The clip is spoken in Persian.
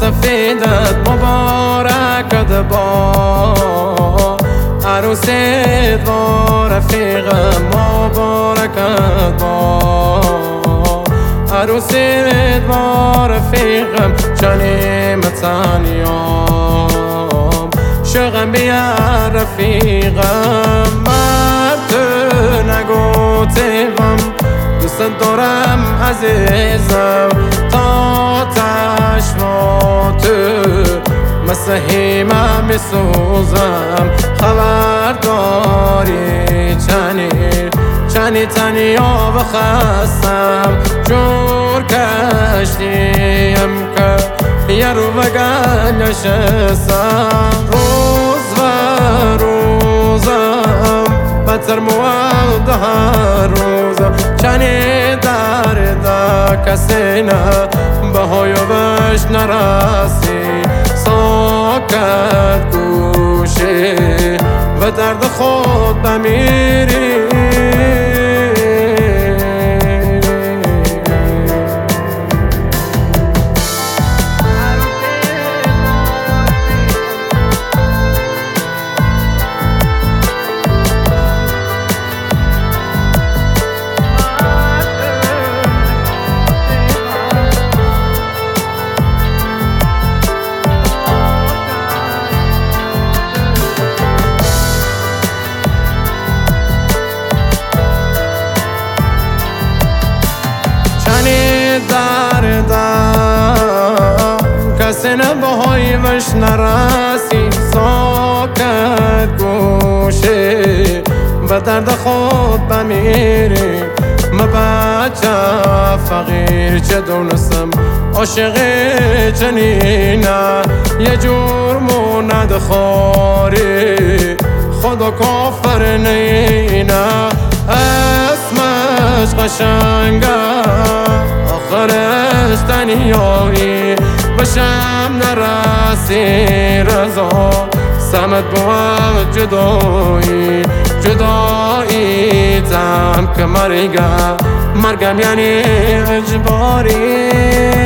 سفیدت مبارکت با عروسیت و رفیقم مبارکت با عروسیت و رفیقم جانیم تنیام شغم بیا رفیقم من تو نگوتیم دوست دارم عزیزم تا چشم تو مسیحیمم میسوزم خبر داری چنی تنیا و خستم جور کشتیم که یه رو بگن نشستم روز و روزم بدتر مواد هر روزم چنی درد کسی نه بهای وش نرسی ساکت گوشی و درد خود بمیری کسی نباهای وش نرسی ساکت گوشی و درد خود بمیری ما بچه فقیر چه دونستم عاشق جنینه یه جور موند خاری خدا کافر نینه اسمش قشنگه آخرش تنیایی بشم نرسی رضا سمت بود جدایی تم که مرگم یعنی اجباری